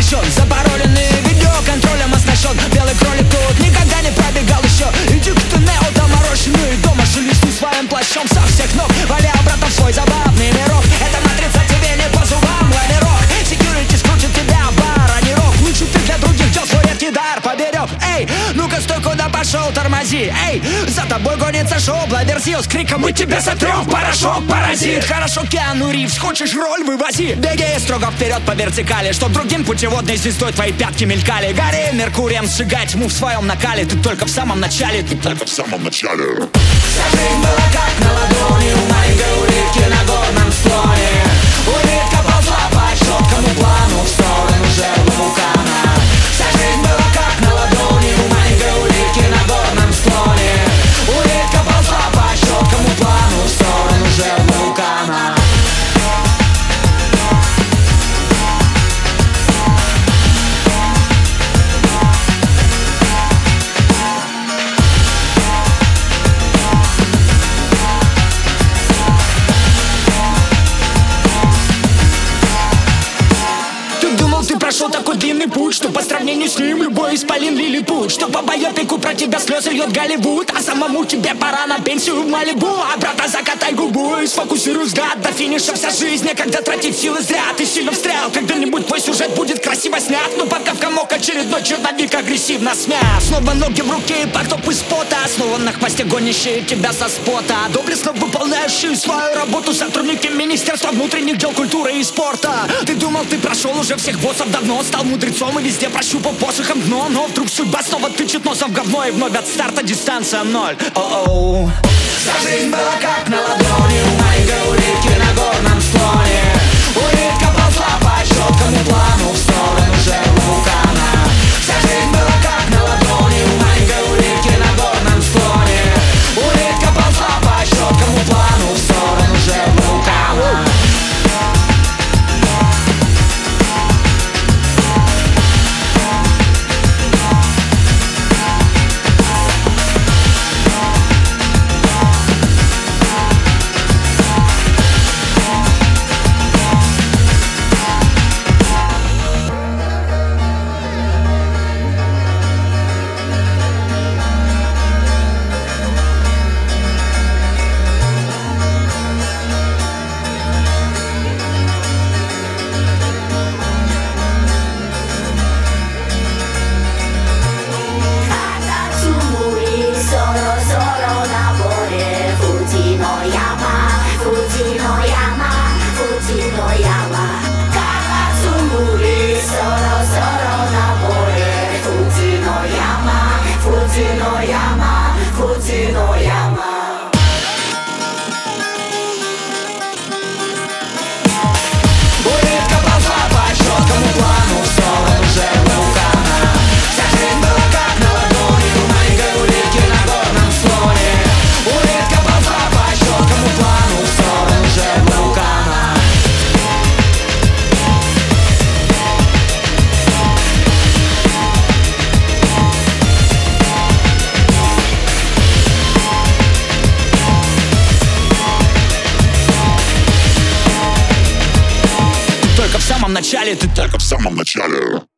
защищен. Запароленный видеоконтролем оснащен. Белый кролик тут никогда не пробегал еще. Иди к Нео, доморощенный дома шелестит своим плащом со всех ног, валя обратно в свой забавный мирок. Эта матрица тебе не по зубам, лавирок. Секьюрити скрутит тебя в бар, а не рок. Лучше ты для других дел свой редкий дар поберег. Эй, ну-ка стой, куда пошел, тормози. Эй, за тобой гонится шоу Бладерсил с криком: мы тебя сотрем в порошок, паразит. Хорошо, Киану Ривз, хочешь роль, вывози. Беги строго вперед по вертикали, чтоб другим путеводной звездой твои пятки мелькали. Гори Меркурием, сжигай тьму в своем накале. Ты только в самом начале, ты только в самом начале. Вся жизнь была как на ладони у маленькой улитки на горном склоне. Улитка ползла по четкому плану в сторону жерлы вулкана. Вся жизнь была как на ладони у маленькой улитки на горном склоне. Улитка ползла по четкому плану в сторону жерлы вулкана. Прошел такой длинный путь, что по сравнению с ним любой исполин лилипут. Что по байопику про тебя слезы льет Голливуд, а самому тебе пора на пенсию в Малибу. А брата, закатай губу и сфокусируй взгляд. До финиша вся жизнь, некогда тратить силы зря. Ты сильно встрял, когда-нибудь твой сюжет будет красиво снят. Но пока в комок очередной черновик агрессивно смят. Снова ноги в руке и потоп из пота. Снова на хвосте гонящие тебя со спота. Доблестно выполняющие свою работу сотрудники Министерства внутренних дел, культуры и спорта. Ты думал, ты прошел уже всех боссов давно, стал мудрецом и везде прощупал посохом дно. Но вдруг судьба снова тычет носом в говно, и вновь от старта дистанция ноль. О-оу. Вся жизнь была как на ладони у маленькой улитки на горном склоне. Улитка ползла по четкому плану в сторону жерлы вулкана. Вся жизнь была как на ладони у маленькой улитки на горном склоне. Улитка ползла по четкому плану в сторону жерлы вулкана. начале, ты только в самом начале.